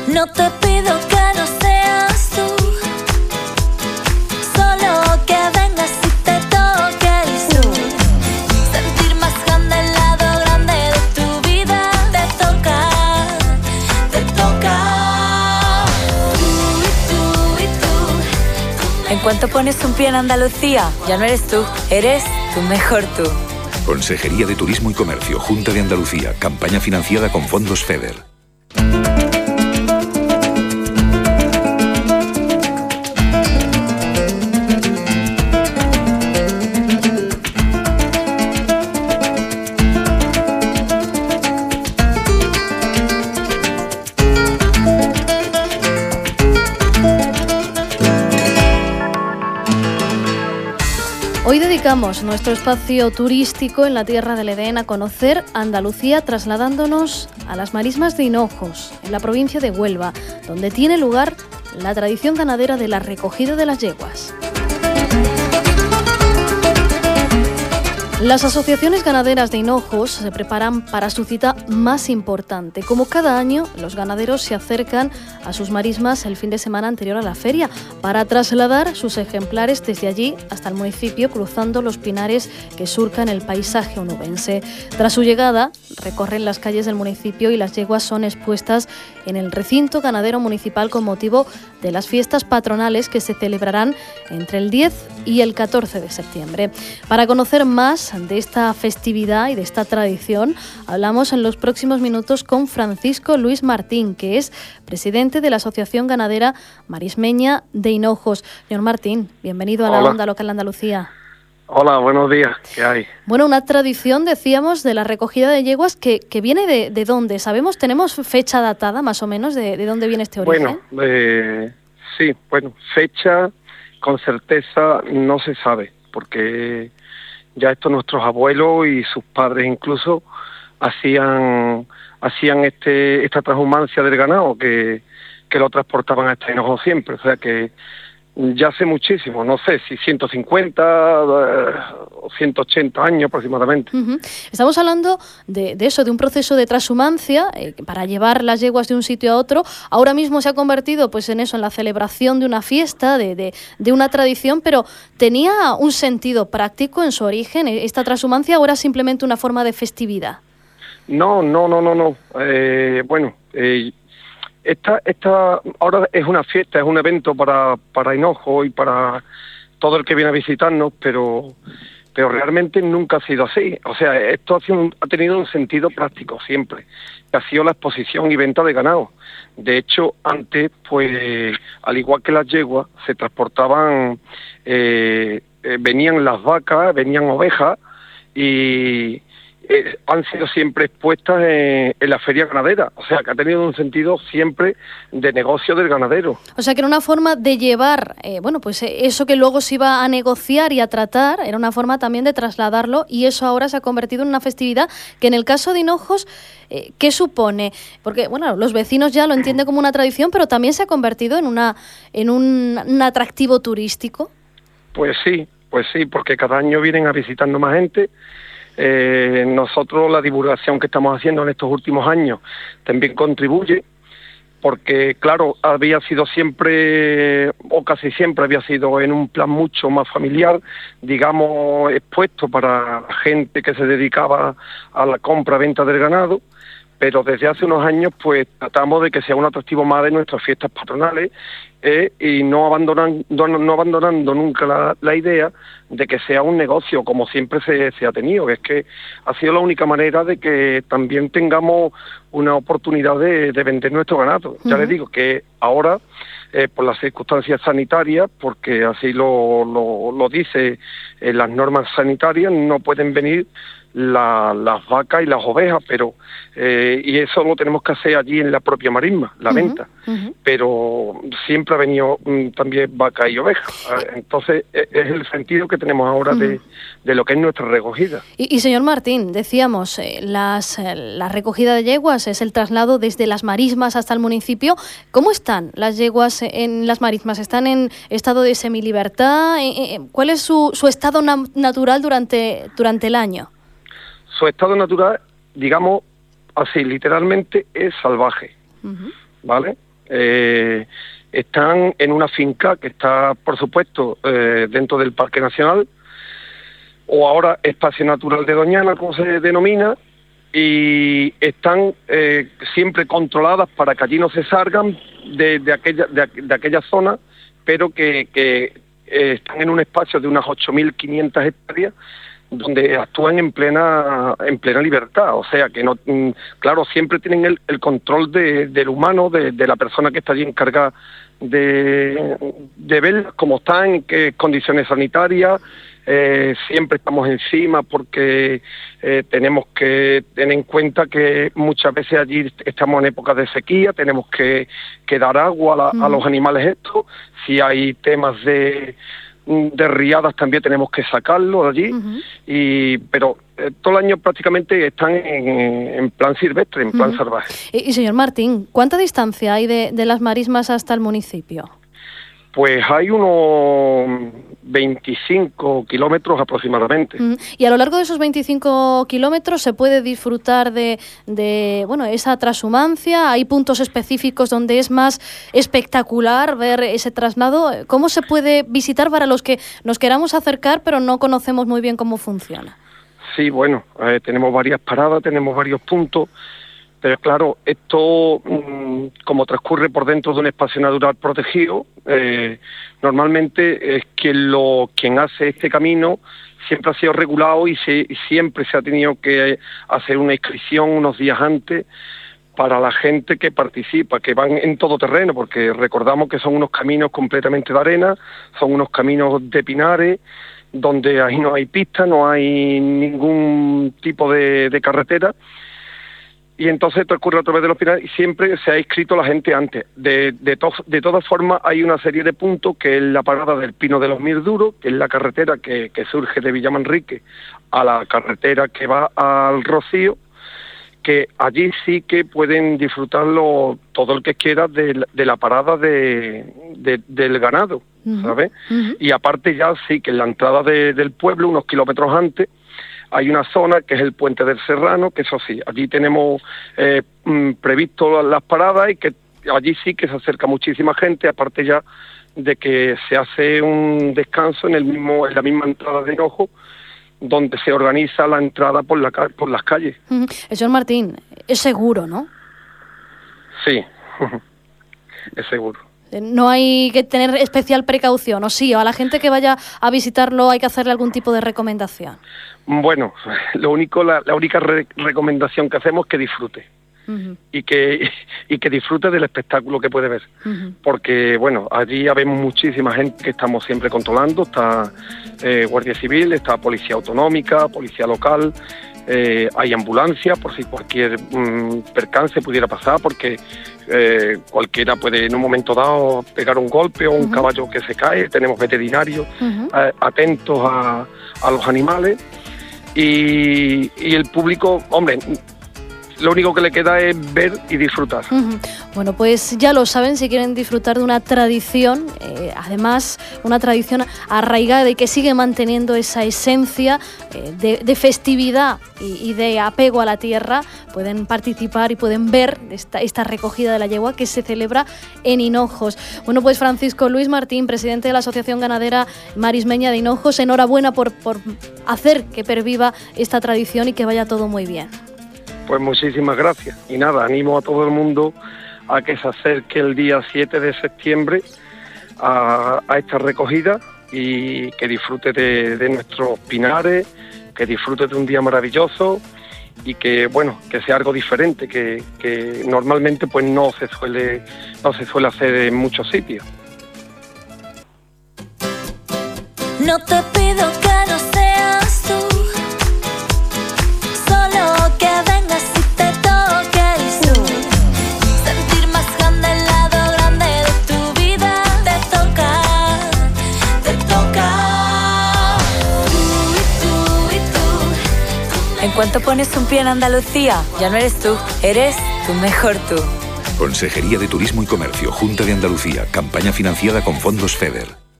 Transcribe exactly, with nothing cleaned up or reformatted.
No te pido que no seas tú, solo que vengas y te toques tú. Sentir más grande el lado grande de tu vida. Te toca, te toca. Tú y tú y tú. En cuanto pones un pie en Andalucía, ya no eres tú, eres tu mejor tú. Consejería de Turismo y Comercio, Junta de Andalucía. Campaña financiada con fondos FEDER. Hoy dedicamos nuestro espacio turístico en la Tierra del Edén a conocer Andalucía, trasladándonos a las marismas de Hinojos, en la provincia de Huelva, donde tiene lugar la tradición ganadera de la recogida de las yeguas. Las asociaciones ganaderas de Hinojos se preparan para su cita más importante. Como cada año, los ganaderos se acercan a sus marismas el fin de semana anterior a la feria para trasladar sus ejemplares desde allí hasta el municipio, cruzando los pinares que surcan el paisaje onubense. Tras su llegada, recorren las calles del municipio y las yeguas son expuestas en el recinto ganadero municipal con motivo de las fiestas patronales que se celebrarán entre el diez y el catorce de septiembre. Para conocer más de esta festividad y de esta tradición, hablamos en los próximos minutos con Francisco Luis Martín, que es presidente de la Asociación Ganadera Marismeña de Hinojos. Señor Martín, bienvenido a la Hola. Onda Local de Andalucía. Hola, buenos días. ¿Qué hay? Bueno, una tradición, decíamos, de la recogida de yeguas que, que viene de, de dónde. ¿Sabemos, tenemos fecha datada más o menos de, de dónde viene este origen? Bueno, eh, sí, bueno, fecha con certeza no se sabe, porque ya esto nuestros abuelos y sus padres incluso hacían hacían este esta transhumancia del ganado que, que lo transportaban hasta Hinojos siempre, o sea que ya hace muchísimo, no sé si ciento cincuenta o ciento ochenta años aproximadamente. Uh-huh. Estamos hablando de, de eso, de un proceso de transhumancia eh, para llevar las yeguas de un sitio a otro. Ahora mismo se ha convertido pues en eso, en la celebración de una fiesta, de, de, de una tradición, pero ¿tenía un sentido práctico en su origen esta transhumancia o era simplemente una forma de festividad? No, no, no, no, no. Eh, bueno, eh, Esta, esta ahora es una fiesta, es un evento para, para Hinojos y para todo el que viene a visitarnos, pero pero realmente nunca ha sido así. O sea, esto ha, sido un, ha tenido un sentido práctico siempre, que ha sido la exposición y venta de ganado. De hecho, antes, pues, al igual que las yeguas, se transportaban, eh, eh, venían las vacas, venían ovejas y Eh, han sido siempre expuestas en, en la feria ganadera, o sea que ha tenido un sentido siempre de negocio del ganadero. O sea que era una forma de llevar, eh, bueno, pues eh, eso que luego se iba a negociar y a tratar, era una forma también de trasladarlo y eso ahora se ha convertido en una festividad que en el caso de Hinojos, eh, ¿qué supone? Porque, bueno, los vecinos ya lo entienden como una tradición, pero también se ha convertido en una en un, un atractivo turístico. Pues sí, pues sí, porque cada año vienen a visitarnos más gente. Eh, nosotros la divulgación que estamos haciendo en estos últimos años también contribuye, porque claro, había sido siempre, o casi siempre había sido en un plan mucho más familiar, digamos, expuesto para gente que se dedicaba a la compra-venta del ganado, pero desde hace unos años pues tratamos de que sea un atractivo más de nuestras fiestas patronales eh, y no abandonando, no, no abandonando nunca la, la idea de que sea un negocio como siempre se, se ha tenido, que es que ha sido la única manera de que también tengamos una oportunidad de, de vender nuestro ganado. Uh-huh. Ya les digo que ahora, eh, por las circunstancias sanitarias, porque así lo, lo, lo dice eh, las normas sanitarias, no pueden venir la, las vacas y las ovejas, pero eh, y eso lo tenemos que hacer allí en la propia marisma, la uh-huh, venta, uh-huh. Pero siempre ha venido mm, también vaca y ovejas, entonces es el sentido que tenemos ahora uh-huh. de, de lo que es nuestra recogida. Y, y señor Martín, decíamos, eh, las, eh, la recogida de yeguas es el traslado desde las marismas hasta el municipio. ¿Cómo están las yeguas en las marismas? ¿Están en estado de semilibertad? Eh, eh, ¿Cuál es su, su estado na- natural durante, durante el año? Su estado natural, digamos así, literalmente es salvaje, uh-huh. ¿vale? Eh, están en una finca que está, por supuesto, eh, dentro del Parque Nacional, o ahora Espacio Natural de Doñana, como se denomina, y están eh, siempre controladas para que allí no se salgan de, de, aquella, de, de aquella zona, pero que, que eh, están en un espacio de unas ocho mil quinientas hectáreas, donde actúan en plena en plena libertad, o sea que no, claro, siempre tienen el, el control de, del humano, de, de la persona que está allí encargada de, de ver cómo están, en qué condiciones sanitarias. Eh, siempre estamos encima porque eh, tenemos que tener en cuenta que muchas veces allí estamos en épocas de sequía, tenemos que, que dar agua a, la, mm. a los animales estos. Si hay temas de de riadas también tenemos que sacarlo de allí, uh-huh. y pero eh, todo el año prácticamente están en, en plan silvestre, en plan uh-huh. salvaje. Y, y señor Martín, ¿cuánta distancia hay de, de las marismas hasta el municipio? Pues hay unos veinticinco kilómetros aproximadamente. Uh-huh. Y a lo largo de esos veinticinco kilómetros se puede disfrutar de, de bueno, esa trashumancia. Hay puntos específicos donde es más espectacular ver ese traslado. ¿Cómo se puede visitar para los que nos queramos acercar pero no conocemos muy bien cómo funciona? Sí, bueno, eh, tenemos varias paradas, tenemos varios puntos. Pero claro, esto mmm, como transcurre por dentro de un espacio natural protegido, eh, normalmente es quien lo quien hace este camino siempre ha sido regulado y, se, y siempre se ha tenido que hacer una inscripción unos días antes para la gente que participa, que van en todo terreno, porque recordamos que son unos caminos completamente de arena, son unos caminos de pinares, donde ahí no hay pista, no hay ningún tipo de, de carretera. Y entonces transcurre a través de los pinares y siempre se ha inscrito la gente antes. De, de, to, de todas formas, hay una serie de puntos que es la parada del Pino de los Mirduros, que es la carretera que, que surge de Villamanrique a la carretera que va al Rocío, que allí sí que pueden disfrutarlo todo el que quiera de, de la parada de, de, del ganado, uh-huh. ¿sabes? Uh-huh. Y aparte ya sí que en la entrada de, del pueblo, unos kilómetros antes, hay una zona que es el Puente del Serrano, que eso sí, allí tenemos eh, previsto las paradas y que allí sí que se acerca muchísima gente, aparte ya de que se hace un descanso en el mismo en la misma entrada de Hinojo, donde se organiza la entrada por la por las calles. Uh-huh. Señor Martín, es seguro, ¿no? Sí, es seguro. No hay que tener especial precaución, ¿o sí? ¿O a la gente que vaya a visitarlo hay que hacerle algún tipo de recomendación? Bueno, lo único, la, la única re- recomendación que hacemos es que disfrute. Uh-huh. y que y que disfrute del espectáculo que puede ver. Uh-huh. Porque, bueno, allí habemos muchísima gente que estamos siempre controlando. Está eh, Guardia Civil, está Policía Autonómica, Policía Local, eh, hay ambulancia por si cualquier mmm, percance pudiera pasar, porque eh, cualquiera puede en un momento dado pegar un golpe o un uh-huh. caballo que se cae. Tenemos veterinarios uh-huh. eh, atentos a, a los animales y, y el público, hombre, lo único que le queda es ver y disfrutar. Uh-huh. Bueno, pues ya lo saben, si quieren disfrutar de una tradición, eh, además una tradición arraigada y que sigue manteniendo esa esencia eh, de, de festividad y, y de apego a la tierra, pueden participar y pueden ver esta, esta recogida de la yegua que se celebra en Hinojos. Bueno, pues Francisco Luis Martín, presidente de la Asociación Ganadera Marismeña de Hinojos, enhorabuena por, por hacer que perviva esta tradición y que vaya todo muy bien. Pues muchísimas gracias. Y nada, animo a todo el mundo a que se acerque el día siete de septiembre a, a esta recogida y que disfrute de, de nuestros pinares, que disfrute de un día maravilloso y que, bueno, que sea algo diferente, que, que normalmente pues no se suele, no se suele hacer en muchos sitios. No te pido que no seas tú, solo que vengas y te toques tú. Sentir más grande el lado grande de tu vida. Te toca, te toca. Tú y tú y tú. En cuanto pones un pie en Andalucía, ya no eres tú, eres tu mejor tú. Consejería de Turismo y Comercio, Junta de Andalucía, campaña financiada con fondos FEDER.